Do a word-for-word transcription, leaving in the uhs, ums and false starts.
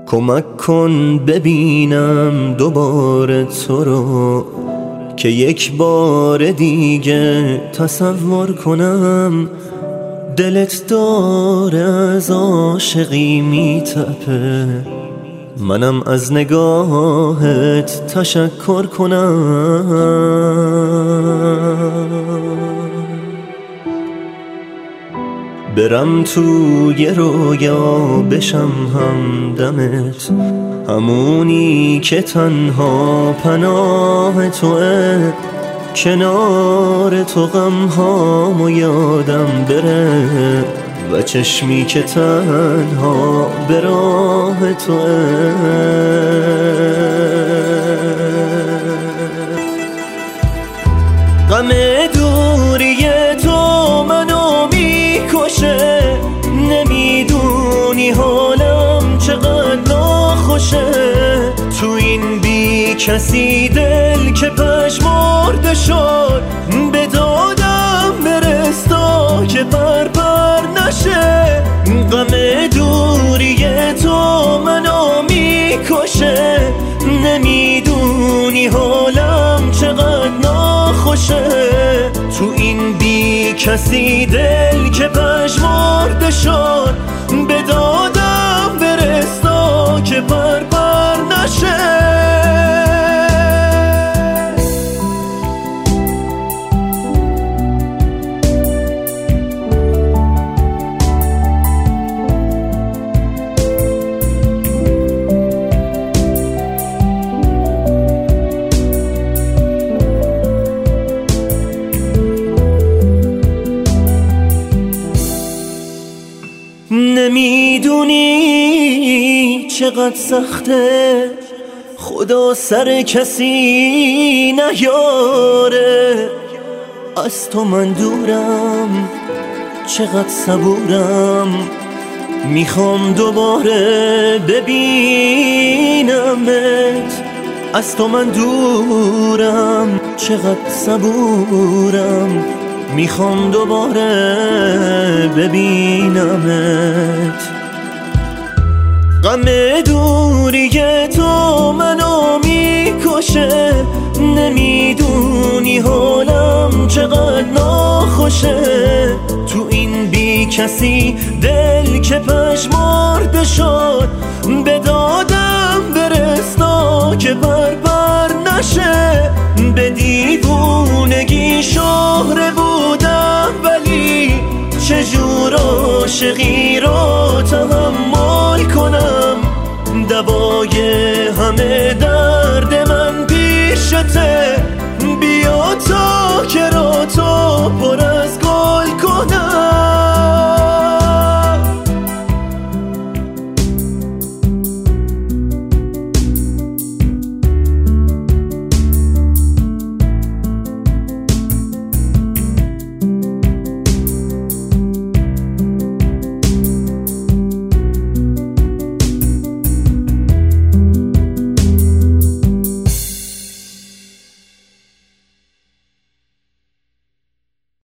کمک کن ببینم دوباره تو رو، که یک بار دیگه تصور کنم دلت داره از عاشقی میتپه، منم از نگاهت تشکر کنم. برم توی رویا بشم همدمت، همونی که تنها پناه توه، کنار تو غمهامو یادم بره و چشمی که تنها به راه توه. غم دوری تو منو میکشه، نمیدونی حالم چقدر ناخوشه، تو این بی کسی دل که پژمرده شد، به دادم برستا که پر پر نشه. غم دوری تو منو میکشه، نمیدونی حالم چقدر ناخوشه، تو این بی کسی دل که پژمرده شد، به دادم برستا که پر پر نشه. نمیدونی چقدر سخته، خدا سر کسی نیاره، از تو من دورم چقدر صبورم، میخوام دوباره ببینمت، از تو من دورم چقدر صبورم، میخوام دوباره ببینمت. غم دوری تو منو میکشه، نمیدونی حالم چقدر ناخوشه، تو این بی کسی دل که پژمرده شد، به دادم برستا که پر پر نشه. به دیوونگی شهره بودم، ولی چجور عاشقی رو تحمل کنم، دوای همه درد من پیشته،